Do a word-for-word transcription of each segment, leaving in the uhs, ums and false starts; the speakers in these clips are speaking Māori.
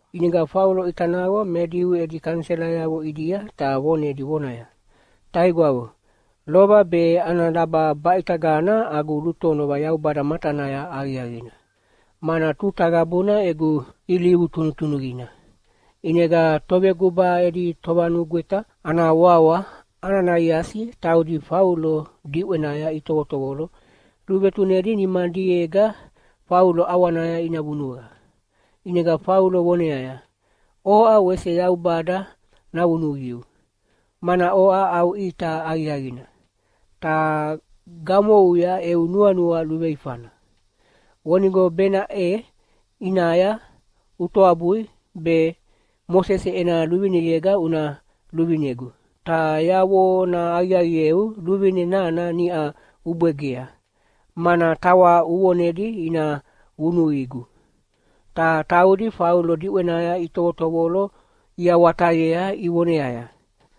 Inega Paulo itanawa mediu edi kansela yawo idia ta wone di wonaya. Taigwawo, loba be ana laba baitagana agu lutono wa yau bada matanaya ariarina. Mana tutagabuna egu iliu tunutunugina. Inega tobe guba edi tobanu gweta ana wawa ana naiasi tau di Paulo diwenaya itowotowolo. Lubetunedi ni mandiega Paulo awanaya inabunura. Inega Paulo woneaya. Oa wese yau bada na unugiu. Mana oa au ita ariarina. Ta gamo uya e unua nua lubeifana. Wonigo bena e inaya utoabui be Mosese ena lubinigega una lubinegu. Ta yawo na ariarieu lubine nana ni a ubwegea. Mana tawa uonedi ina unuigu. Ta taudi Paulo diwenaya itotowolo ia watayea iwoneaya.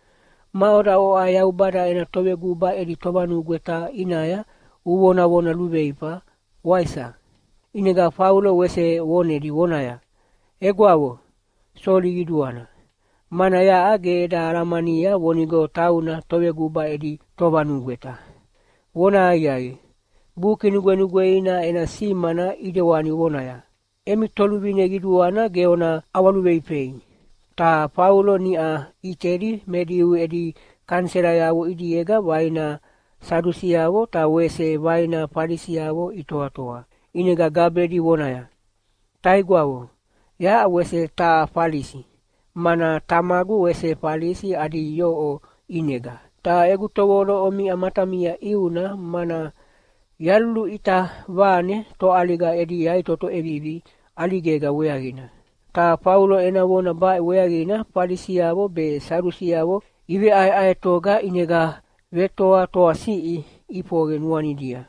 Maora o aya ubada ena tobe guba edi tobanu gweta inaya uwona wona lubeipa waisa. Inega Paulo wese wonedi wonaya. Egwawo, soli iduana. Mana ya age da aramania wonigo tauna tobe guba edi tobanu gweta. Wona ayai. Buki nugwe nugwe ina ena simana idewani wonaya. Emi tolubine giduana geona awalubeipei. Ta Paulo ni a iteri mediu edi kansela yawo idiega waina sadusi yawo ta wese waina parisi yawo itoa-toa. Inega gabedi wonaya. Taigwawo, ya wese ta parisi. Mana tamagu wese parisi adi yo o inega. Ta egutowolo omi amatamia iuna mana yallu ita vane to aliga edi yai toto ebibi aligega weagina. Ta Paulo ena wona ba weagina parisi yawo be sadusi yawo iwe ai ai toga inega vetoa toa sii ipoge nuani dia.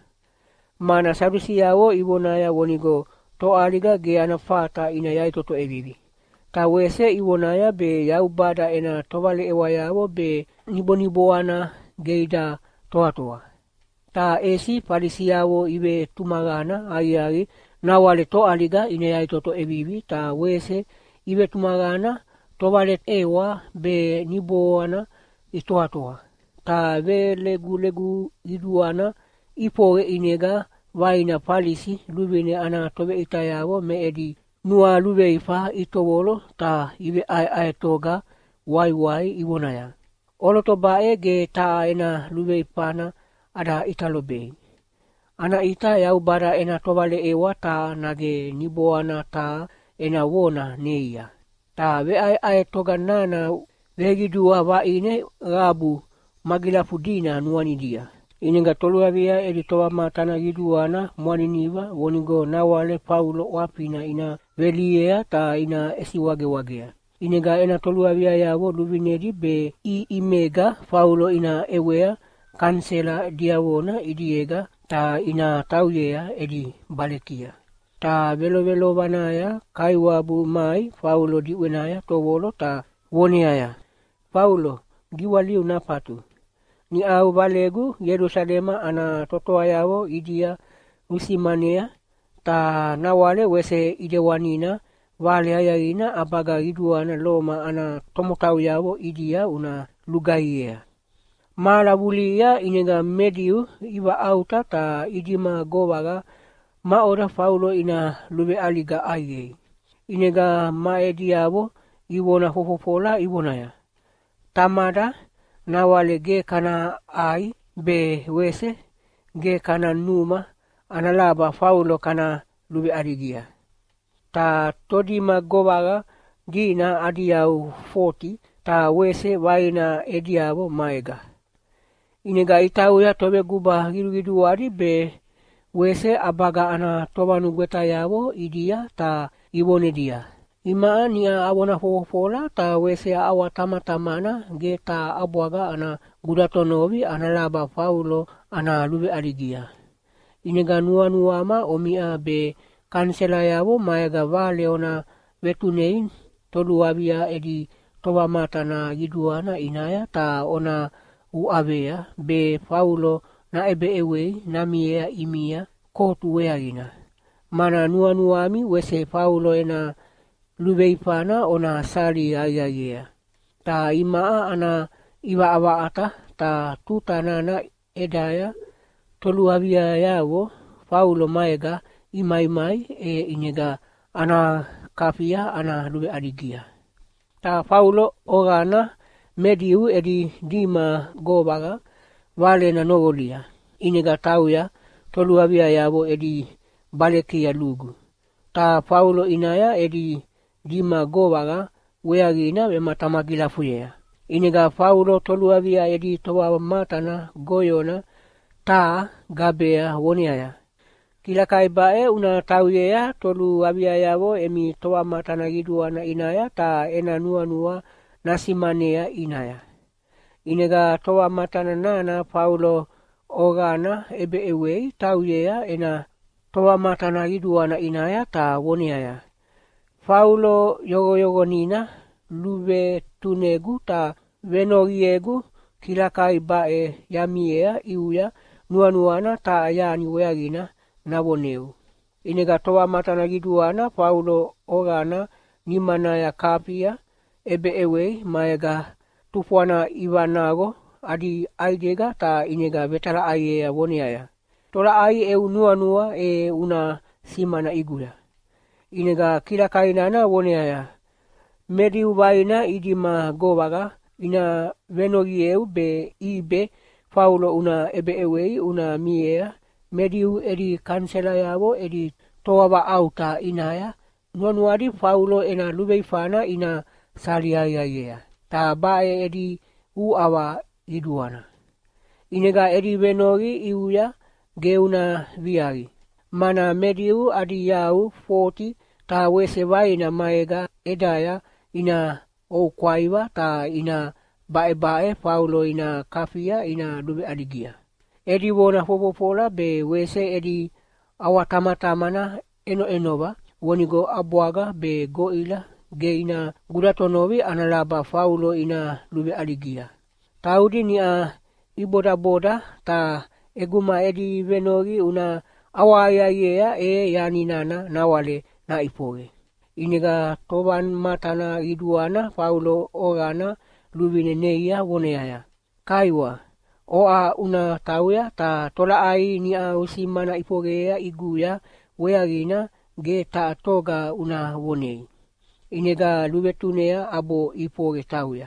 Mana sadusi yawo iwonaya wonigo to aliga ge anafata ina yai toto ebibi. Ta wese iwonaya be yau bada ena towale ewa yawo be niboniboana geida toa toa. Ta esi parisi yawo iwe tumagana ayari na wale to aliga ina yai toto ebibi ta wese iwe tumagana to wale ewa be niboana itoa toa. Ta ve legu legu iduana ipoge inega waina parisi lubine ana tobe itayawo me edi nua lube ifa itowolo ta iwe ai ai toga wai wai iwonaya. Oloto bae ge ta ena lube ipana ada italobe. Ana ita yau bara ena towale ewa ta nage niboana ta ena wona neia. Ta ve ai ai toga nana vegidua wa ine rabu magilafudina nuani dia. Inenga toluavia edi toa matana giduana muani niwa wonigo nawale Paulo wapina ina veliea ta ina esi wage wagea. Inenga ena toluavia yawo luvinedi be i imega Paulo ina ewea kansela diawona idiega ta ina tauyea edi balekia. Ta velo velo vanaya kaiwabu mai Paulo diwenaya towolo ta woneaya. Paulo giwaliu napatu. Ni au valegu Yerusalema ana totoa yawo idia usimanea ta nawale wese idewanina vale ayarina abaga iduana loma ana tomotau yawo idia una lugaiea. Mala wulia inega mediu iwa auta ta idima gowaga maora Paulo ina lube aliga aye. Inega maediawo iwona fofofola iwonaya. Tamada nawale ge kana ai be wese ge kana numa analaba Paulo kana lube aligia. Ta todima gowaga gina adiau forty ta wese waina ediawo maega. Inega itau ya tobe guba gidu gidu wadi be wese abaga ana tobanu gweta yawo idia ta iwone dia. Ima nia awona fofola ta wese awa tamatamana ge ta abwaga ana gudatonovi ana laba Paulo ana lube aligia. Inega nua nuama omia be kansela yawo maega vale ona vetunein toluavia edi toba matana giduana inaya ta ona uavea be Paulo na ebe ewei na miea imia kotu weagina. Mana nua nuami wese Paulo ena luveipana ona sali aiaiea. Ta imaa ana iwa awaata ta tutanana edaya tolu avia yao Paulo maega imai mai e inega ana kafia ana luve aligia. Ta Paulo ogana mediu edi dima govaga vale na nogolia. Inega tauya tolu avia yao edi balekia lugu. Ta Paulo inaya edi dima govaga weagina ve matamagila fuya. Inega Paulo tolu avia edi toa matana goyona ta gabea woniaya. Kila kai bae una tauyea tolu avia yavo emi toa matana giduana inaya ta ena nua nua nasimanea inaya. Inega toa matana nana Paulo ogana ebe ewei tauyea ena toa matana giduana inaya ta woniaya. Paulo yogo yogo nina luve tunegu ta venogiegu kila kai bae yamiea iuya nua nuana ta ayani weagina na woneu. Inega toa matana giduana Paulo ogana nimana ya kapia ebe ewei maega tupuana ivanago adi aidega ta inega vetala aiea woniaya. Tola ai eu nua nua e una simana iguya. Inega kila kainana woniaya. Mediu vaina idima govaga ina venogieu be ibe Paulo una ebe ewei una miea. Mediu edi kansela yavo edi toava auta inaya. Nuanuari Paulo ena luveifana ina saliaiaiea. Ta bae edi uawa iduana. Inega edi venogi iuya geuna viagi. Mana mediu adi yau forty ta wese vaina maega edaya ina o kwaiva ta ina bae bae Paulo ina kafia ina luve aligia. Edi wona fopopola be wese edi awatamatamana eno enova wonigo abuaga be goila ge ina gudatonovi analaba Paulo ina luve aligia. Taudi ni a iboda boda ta eguma edi venogi una awaiaiea e yani nana nawale na ipoge. Inega toban matana iduana Paulo ogana luvine neia woneaya. Kaiwa, oa una tauya ta tola ai ni a usimana ipogea iguya weagina ge ta toga una wonei. Inega luvetunea abo ipoge tauya.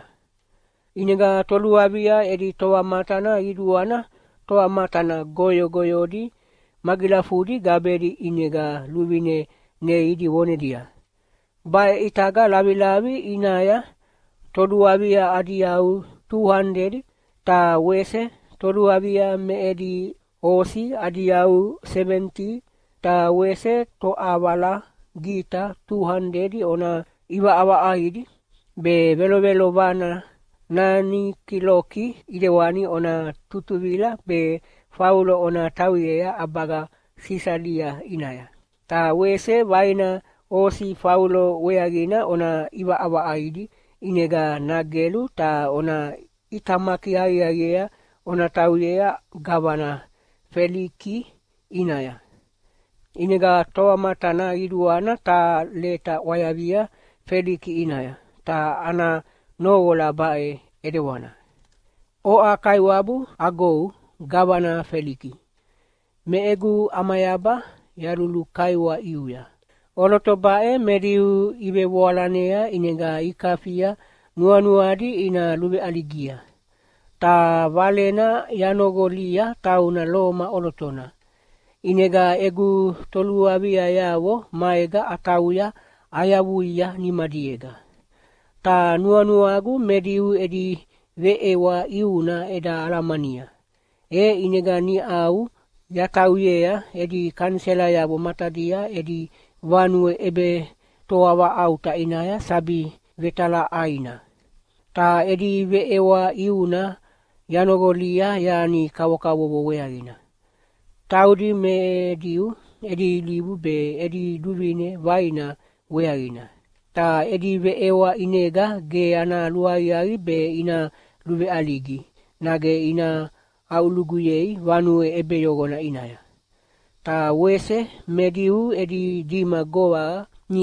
Inega toluavia edi toa matana iduana toa matana goyo goyodi magilafudi gabedi inega luvine neidi wonedia. Bae itaga lavi lavi inaya toluavia adiau two hundred ta wese toluavia meedi osi adiau seventy ta wese to avala gita two hundred ona iwa awa aidi be velo velo vana nani kiloki idewani ona tutuvila be Paulo ona tauyea abaga sisalia inaya. Ta wese vaina osi Paulo weagina ona iwa awa aidi inega nagelu ta ona itamaki aiaiea ona tauyea gavana Feliki inaya. Inega toa matana iduana ta leta wayavia Feliki inaya. Ta ana nogola bae edewana. Oa kaiwabu agou gavana Feliki. Meegu amayaba yarulu kaiwa iuya. Oloto bae mediu ibe walanea inega ikafia nuanuadi ina luve aligia. Ta valena yanogolia tauna loma olotona. Inega egu toluavia yavo maega atauya ayavuia ni madiega. Ta nuanuagu mediu edi veewa iuna eda alamania. E inega ni au yatauyea edi kansela yavo matadia edi vanue ebe toawa auta inaya sabi vetala aina. Ta edi veewa iuna yanogolia yani kawakawowo weagina. Taudi me diu edi libu be edi duvine vaina weagina. Ta edi veewa inega ge ana luaiai be ina luve aligi. Nage ina auluguyei vanue ebe yogona inaya. Ta wese mediu edi dima goa nia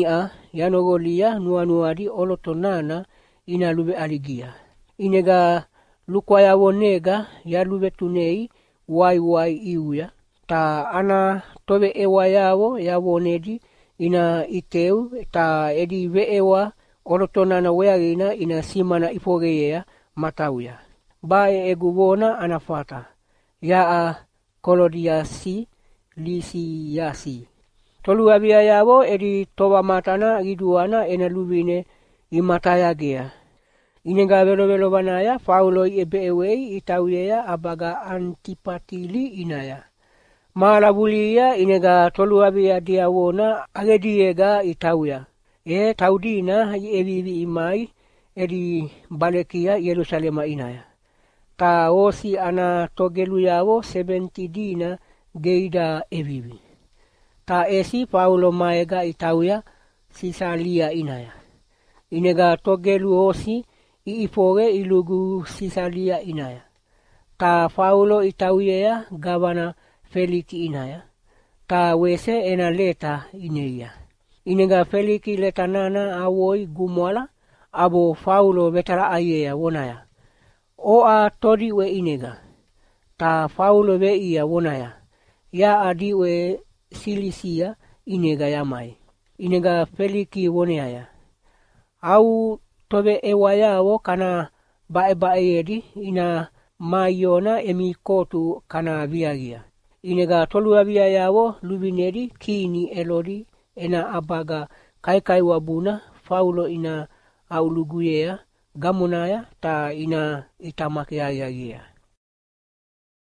yanogolia nuanuadi olotonana ina lube aligia. Inega lukwa yawo nega ya lube tunei wai wai iuya. Ta ana tobe ewa yawo yawo nedi ina iteu ta edi ve ewa olotonana weagina ina simana ipogeyea matauya. Bae egubona anafata. Yaa kolodiasi lisi yasi. Tolu abia yawo edi toba matana iduana ena lubine imataya gea. Inega velo velo banaya Paulo ebe ewei itauyea abaga antipatili inaya. Malabulia inega tolu abia diawona agediega itauya. E taudina evivi imai edi balekia Yerusalema inaya. Ta osi ana togelu yawo seventy dina geida evivi. Ta esi Paulo maega itauya Sisalia inaya. Inega togelu osi iipoge ilugu Sisalia inaya. Ta Paulo itauyea gavana Feliki inaya. Ta wese ena leta ineia. Inega Feliki leta nana awoi gumwala abo Paulo betara ayea wonaya. Oa tori we inega. Ta Paulo we ia wonaya. Ya adi we Silisia inega yamai. Inega Feliki woneaya. Au tobe ewa yawo kana bae bae edi ina maiona emi kotu kana viagia. Inega tolu abia yawo lubinedi kini elodi ena abaga kai kai wabuna Paulo ina auluguyea gamunaya ta ina itamake ayagia.